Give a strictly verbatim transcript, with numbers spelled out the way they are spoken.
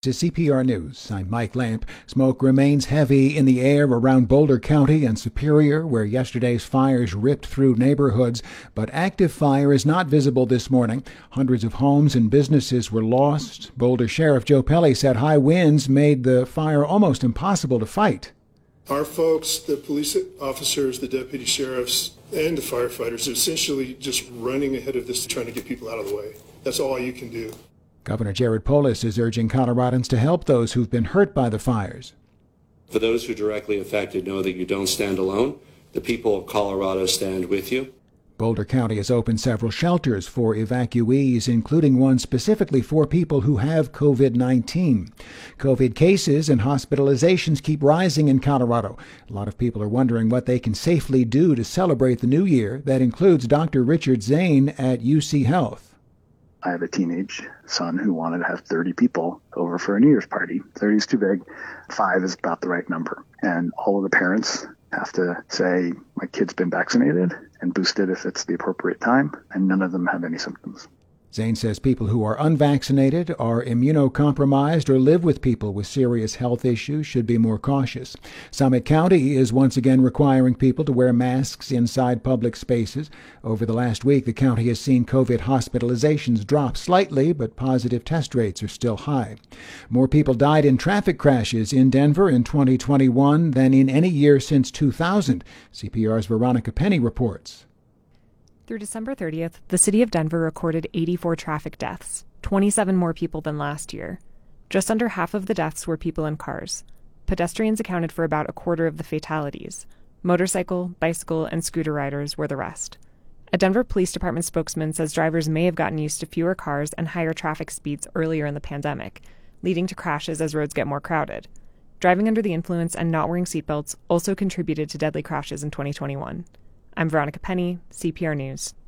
To C P R News, I'm Mike Lamp. Smoke remains heavy in the air around Boulder County and Superior, where yesterday's fires ripped through neighborhoods. But active fire is not visible this morning. Hundreds of homes and businesses were lost. Boulder Sheriff Joe Pelley said high winds made the fire almost impossible to fight. Our folks, the police officers, the deputy sheriffs, and the firefighters are essentially just running ahead of this, trying to get people out of the way. That's all you can do. Governor Jared Polis is urging Coloradans to help those who've been hurt by the fires. For those who are directly affected, know that you don't stand alone. The people of Colorado stand with you. Boulder County has opened several shelters for evacuees, including one specifically for people who have covid nineteen. COVID cases and hospitalizations keep rising in Colorado. A lot of people are wondering what they can safely do to celebrate the new year. That includes Doctor Richard Zane at U C Health. I have a teenage son who wanted to have thirty people over for a New Year's party. thirty is too big. Five is about the right number. And all of the parents have to say, my kid's been vaccinated and boosted if it's the appropriate time, and none of them have any symptoms. Zane says people who are unvaccinated, are immunocompromised, or live with people with serious health issues should be more cautious. Summit County is once again requiring people to wear masks inside public spaces. Over the last week, the county has seen COVID hospitalizations drop slightly, but positive test rates are still high. More people died in traffic crashes in Denver in twenty twenty-one than in any year since two thousand. C P R's Veronica Penny reports. Through December thirtieth, the city of Denver recorded eighty-four traffic deaths, twenty-seven more people than last year. Just under half of the deaths were people in cars. Pedestrians accounted for about a quarter of the fatalities. Motorcycle, bicycle, and scooter riders were the rest. A Denver Police Department spokesman says drivers may have gotten used to fewer cars and higher traffic speeds earlier in the pandemic, leading to crashes as roads get more crowded. Driving under the influence and not wearing seatbelts also contributed to deadly crashes in twenty twenty-one. I'm Veronica Penny, C P R News.